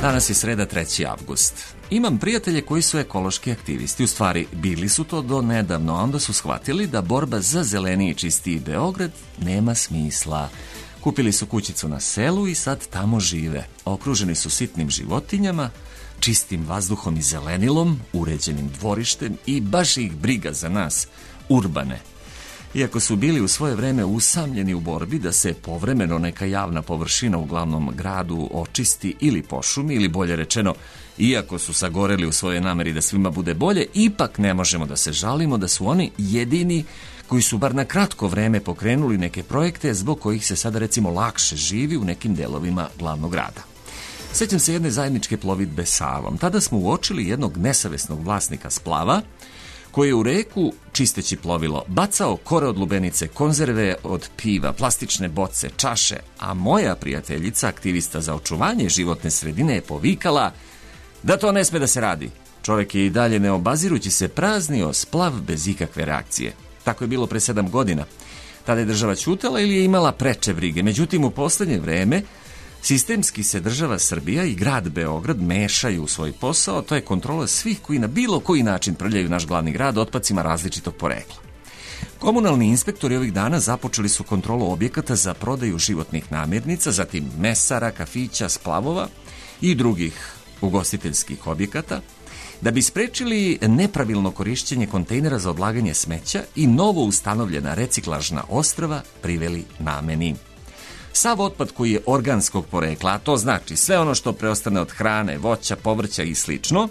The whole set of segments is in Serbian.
Danas je sreda 3. avgust. Imam prijatelje koji su ekološki aktivisti. U stvari, bili su to do nedavno, a onda su shvatili da borba za zeleniji i čistiji Beograd nema smisla. Kupili su kućicu na selu i sad tamo žive. Okruženi su sitnim životinjama, čistim vazduhom i zelenilom, uređenim dvorištem i baš ih briga za nas, urbane. Iako su bili u svoje vreme usamljeni u borbi da se povremeno neka javna površina u glavnom gradu očisti ili pošumi, ili bolje rečeno, iako su sagoreli u svojoj nameri da svima bude bolje, ipak ne možemo da se žalimo da su oni jedini koji su bar na kratko vreme pokrenuli neke projekte zbog kojih se sada recimo lakše živi u nekim delovima glavnog grada. Sjećam se jedne zajedničke plovidbe Savom. Tada smo uočili jednog nesavesnog vlasnika splava koji je u reku, čisteći plovilo, bacao kore od lubenice, konzerve od piva, plastične boce, čaše, a moja prijateljica, aktivista za očuvanje životne sredine, je povikala da to ne sme da se radi. Čovjek je i dalje ne obazirući se praznio splav bez ikakve reakcije. Tako je bilo pre 7 godina. Tada je država ćutala ili je imala preče brige. Međutim, u posljednje vreme sistemski se država Srbija i grad Beograd mešaju u svoj posao, to je kontrola svih koji na bilo koji način prljaju naš glavni grad otpacima različitog porekla. Komunalni inspektori ovih dana započeli su kontrolu objekata za prodaju životnih namirnica, zatim mesara, kafića, splavova i drugih ugostiteljskih objekata, da bi sprečili nepravilno korišćenje kontejnera za odlaganje smeća i novo ustanovljena reciklažna ostrva priveli nameni. Sav otpad koji je organskog porekla, a to znači sve ono što preostane od hrane, voća, povrća i slično,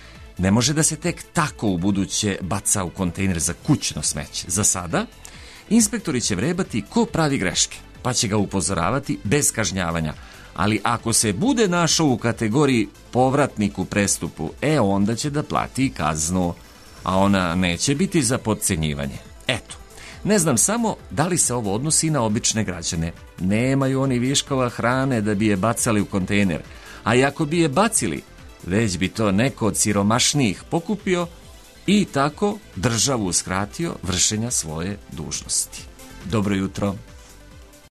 ne može da se tek tako u buduće baca u kontejner za kućno smeće. Za sada, inspektori će vrebati ko pravi greške, pa će ga upozoravati bez kažnjavanja. Ali ako se bude našao u kategoriji povratnik u prestupu, onda će da plati i kaznu, a ona neće biti za potcenjivanje. Eto. Ne znam samo da li se ovo odnosi i na obične građane. Nemaju oni viškova hrane da bi je bacali u kontejner, a i ako bi je bacili, već bi to neko od siromašnijih pokupio i tako državu uskratio vršenja svoje dužnosti. Dobro jutro.